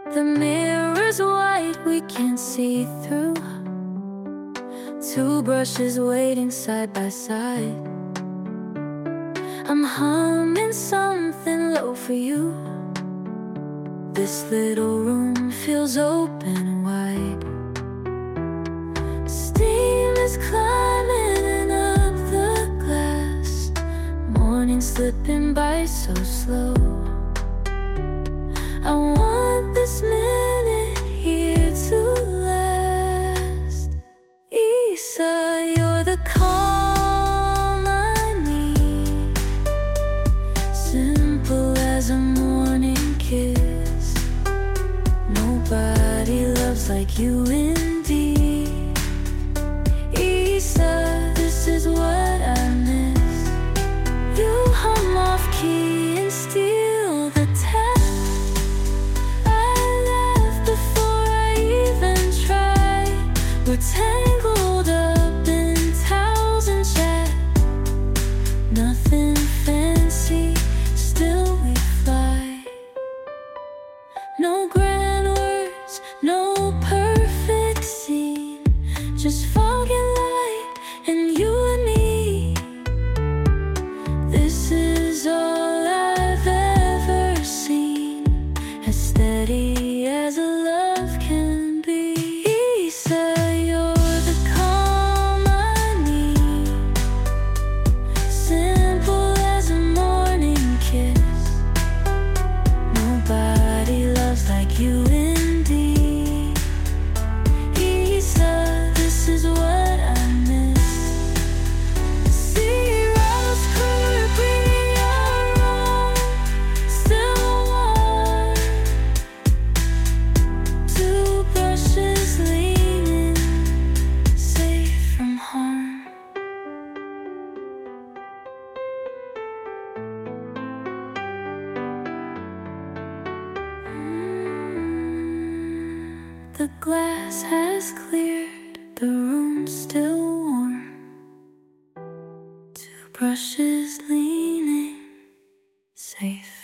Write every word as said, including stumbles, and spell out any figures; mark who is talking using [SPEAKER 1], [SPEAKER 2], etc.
[SPEAKER 1] The mirror's white, we can't see through. Two brushes waiting side by side. I'm humming something low for you. This little room feels open wide. Steam is climbing up the glass. Morning slipping by so slow. I want this minute here to last. Issa, you're the calm I need. Simple as a morning kiss. Nobody loves like you indeed. Issa, this is what I miss. You hum off key and steal the tap. We're tangled up in towels and chat. Nothing fancy, still we fly. No grand words, no perfect scene. Just fog and light and you and me. This is all I've ever seen. As steady as a love can be. Issa, you indeed. Issa, this is what I miss. Zeros curve, we are wrong, still one. Two brushes leaning, safe from harm. The glass has cleared, the room's still warm. Two brushes leaning, safe.